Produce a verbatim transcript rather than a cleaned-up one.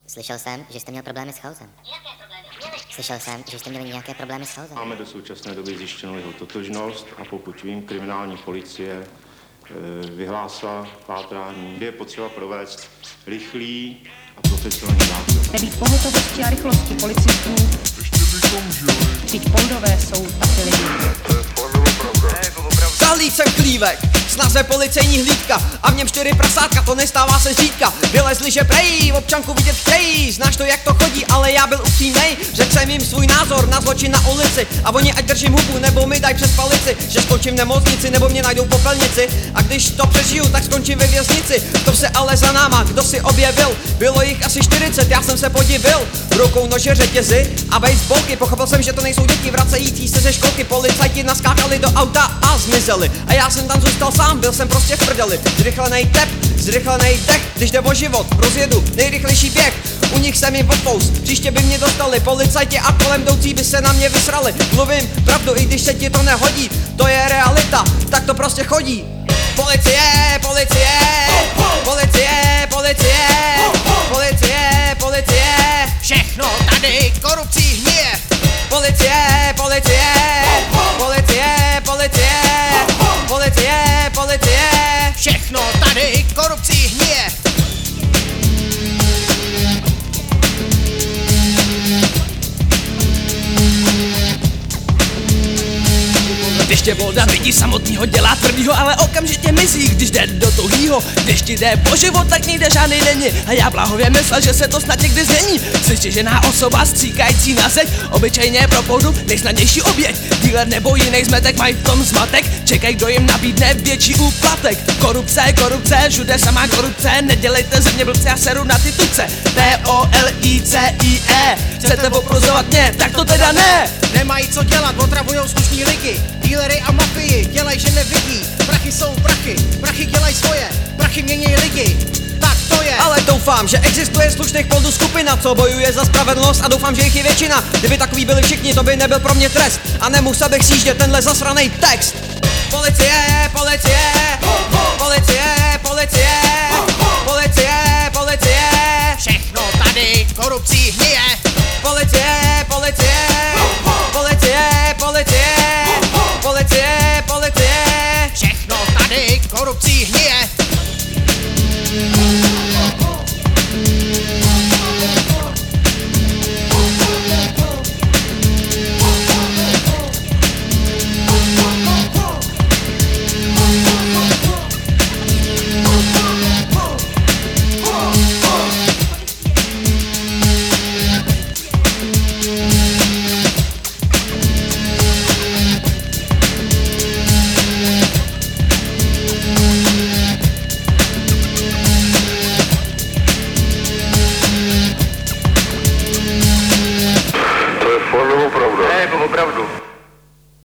Slyšel jsem, že jste měl problémy s chaosem. Jaké problémy? Slyšel jsem, že jste měli nějaké problémy s chaosem. Máme do současné doby zjištěnou jeho totožnost a pokud vím, kriminální policie e, vyhlásila pátrání, kde je potřeba provést rychlý a profesionální zákrok. Nebýt pohotovosti a rychlosti policistů, vždyť poldové jsou taky lidi. Zahlíd jsem chlívek, s názvem policejní hlídka a v něm čtyři prasátka, to nestává se zřídka. Vylezli, že prej, občanku vidět chtějí, znáš to, jak to chodí, ale já byl upřímnej. Řekl jsem jim svůj názor na zločin na ulici a oni ať držím hubu, nebo mi daj přes palici, že skončím v nemocnici, nebo mě najdou v popelnici. A když to přežiju, tak skončím ve věznici. To se ale za náma, kdo si objevil, bylo jich asi čtyřicet, já jsem se podivil. Rukou nože řetězy a baseballky, pochopil jsem, že to nejsou děti vracející se ze školky. Policajti naskákali do auta a zmizeli a já jsem tam zůstal sám, byl jsem prostě v prdeli. Zrychlenej tep, zrychlenej dech, když jde o život, rozjedu nejrychlejší běh. U nich jsem jim popous, příště by mě dostali policajti a kolem jdoucí by se na mě vysrali. Mluvím pravdu, i když se ti to nehodí, to je realita, tak to prostě chodí. Policie, policie, policie, policie, policie, policie, všechno tady korupcí hníje. Policie, policie, policie, policie, policie, policie, všechno tady korupcí hníje. Když tě bolda vidí samotnýho, dělá tvrdýho, ale okamžitě mizí, když jde do tuhýho. Když ti jde po život, tak nikde žádný není a já bláhově myslel, že se to snad někdy změní. Jsi stěžená osoba stříkající na zeď, obyčejně pro poudu nejsnadnější oběť. Dealer nebo jiný zmetek mají v tom zmatek, čekaj, kdo jim nabídne větší úplatek. Korupce, korupce, všude samá korupce, nedělejte ze mě blbce, já seru na ty tuce. P O L I C I E, chcete oprozovat mě, tak to teda ne. Nemají co dělat, otravujou slušní lidi. Dílery a mafii dělaj, že nevidí. Prachy jsou prachy, prachy dělaj svoje, prachy mění lidi. Tak to je. Ale doufám, že existuje slušných poldů skupina, co bojuje za spravedlnost a doufám, že jich je většina. Kdyby takový byli všichni, to by nebyl pro mě trest a nemusel bych sjíždět tenhle zasranej text. Policie, policie, policie, policie, policie, policie, všechno tady korupcí hníje.